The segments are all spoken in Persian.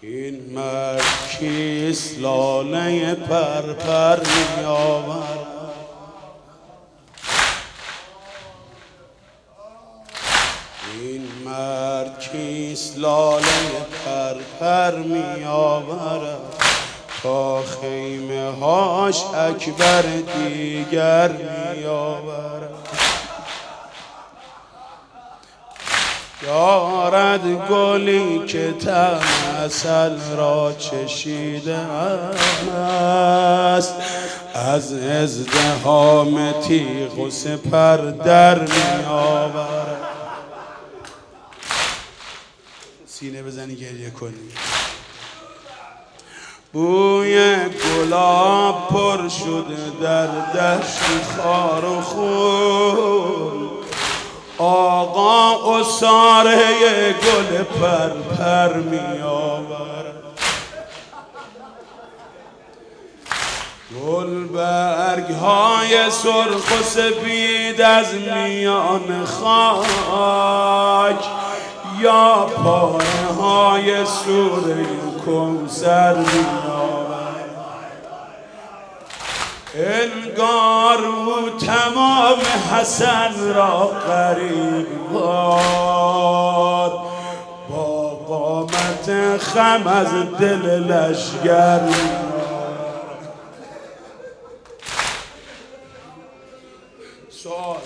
این مرد کیست لاله پرپر می آورد؟ این مرد کیست لاله پرپر می آورد؟ تا خیمه هاش اکبر دیگر می آورد. دارد گلی که طعم عسل را چشیده است، از ازدحام تیغ و سپر در می آورد. سینه بزنی گریه کنی. بوی گلاب پر شده در دشت خار و خون، آقا عصاره گل پرپر می آورد. گلبرگ های سرخ و سپید از میان خاک، یا پاره های سوره کوثر می آورد. انگار او تمام حسن را غریب باد، با قامت خم از دل لشگر می آورد. سوال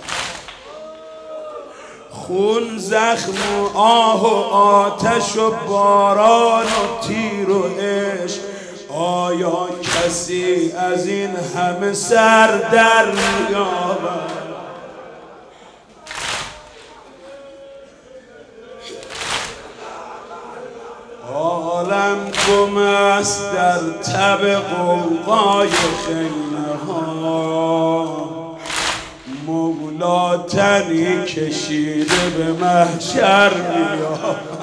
خون، زخم و آه و آتش و باران و تیر و عشق، آیا کسی از این همه سر در می‌یابد؟ عالم گم است در تب غوغای خیمه ها، مولا تنی کشیده به محشر می‌یابد.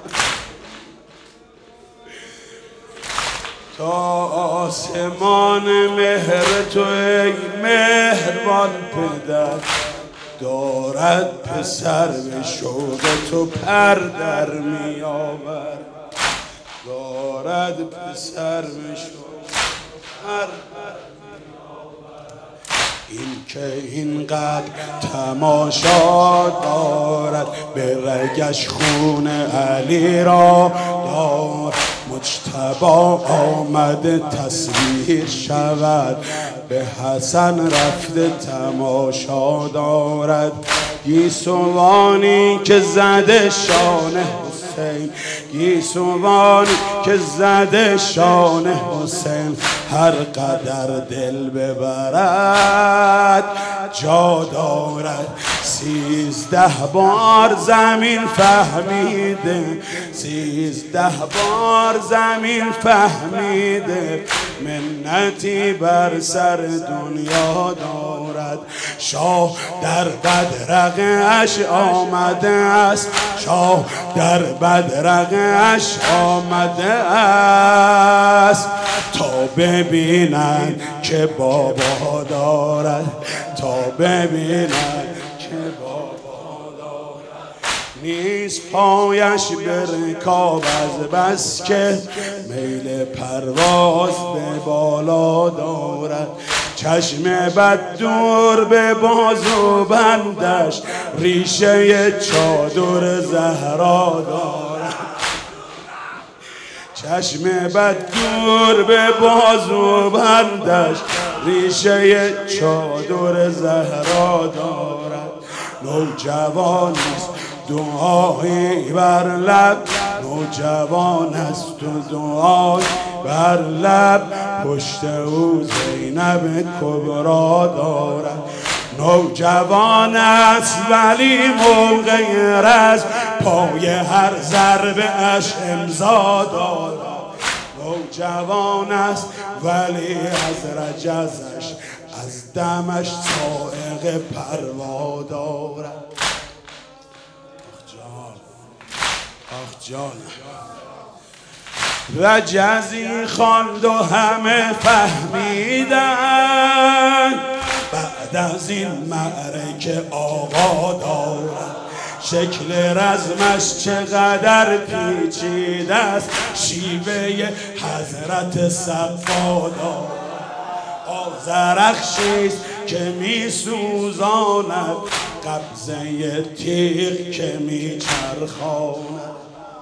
تا آسمان مهر تو ای مهربان پدر، دارد پسر به شوق تو پر در می آورد. دارد پسر به شوق پر این که اینقدر تماشا دارد، به رگش خون علی را دارد. مجتبی آمده تصویر شود، به حسن رفته تماشا دارد. گیسوانی که زده شان حسین، گیسوانی که زده شان حسین، هر قدر دل ببرد جا دارد. 13 بار زمین فهمیده، 13 بار زمین فهمیده، منتی بر سر دنیا دارد. شاه در بدرقه‌اش آمده است، شاه در بدرقه‌اش آمده است، تا ببینن که بابا دارد، تا ببینن که بابا دارد. نیست پایش به رکاب از بس که میل پرواز به بالا دارد. چشم بد دور به بازو بندش، ریشه چادر زهرا دارد. چشم بد دور به بازو بندش، ریشه چادر زهرا دارد. نوجوانیست دعایی بر لب، نوجوان است و دعایی بر لب، پشت او زینب کبرا دارد. نوجوان است ولی موقع رزم، پای هر ضربه اش امضا دارد. نوجوان است ولی از رجزش، از دمش سائق پروا دارد. آخ جان رجزی خواند و همه فهمیدن، بعد از این معرکه آقا دارد. شکل رزمش چقدر پیچیده است، شیوه حضرت صفادار آذرخشیست که می سوزاند، قبضه تیغ که می چرخاند.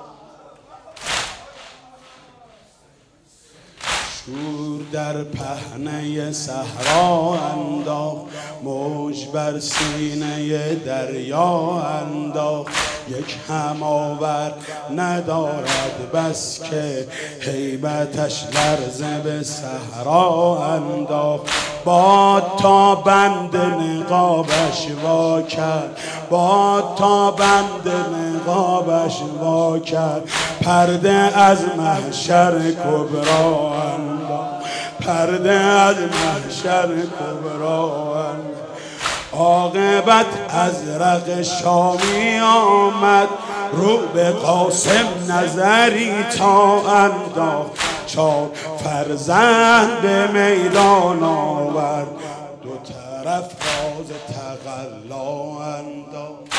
شور در پهنه صحرا انداخت، موج بر سینه دریا انداخت. یک هماور ندارد بس که هیبتش لرزه به صحرا انداخت. باد تا بند نقابش وا کرد، باد تا بند نقابش وا کرد. پرده از محشر کبرا انداخت، پرده از محشر کبرا انداخت. عاقبت ازرق شامی آمد، رو به قاسم نظری تا انداخت. 4 فرزند به میدان آورد، دو طرف راز تقلا انداخت.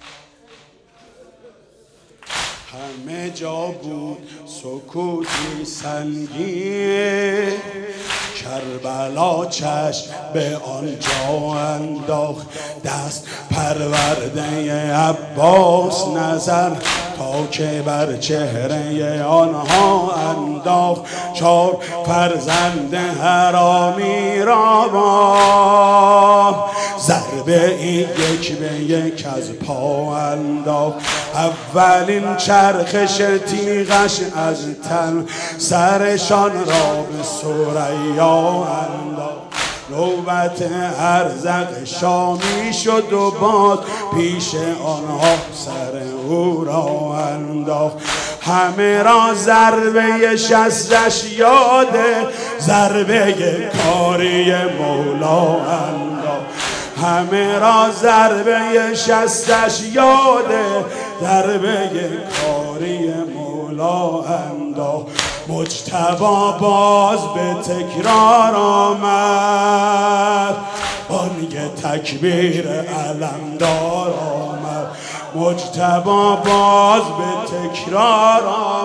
همه جا بود سکوتی سنگین، کربلا چشم به آنجا انداخت. دست پرورده عباس نظر تا که بر چهره آنها انداخت. 4 فرزند حرامی را با ضربه یک به یک از پا انداخت. اولین چرخش تیغش از تن سرشان را به ثریا انداخت. نوبت ارزق شامی شد و باد پیش آنها سر او را انداخت. همه را ضربه شستش یاده، ضربه کاری مولا انداخت. همه را ضربه شستش یاده، ضربه کاری مولا انداخت. مجتبی باز به تکرار آمد، بانگ تکبیر علمدار آمد. مجتبی باز به تکرار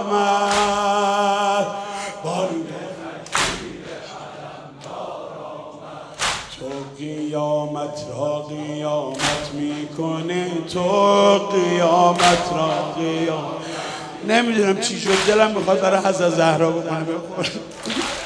آمد، بانگ تکبیر علمدار آمد. تو قیامت را قیامت میکنی، تو قیامت را قیامت. نمیدونم چی شد، دلم میخواد برای حضرت زهرا بکنه.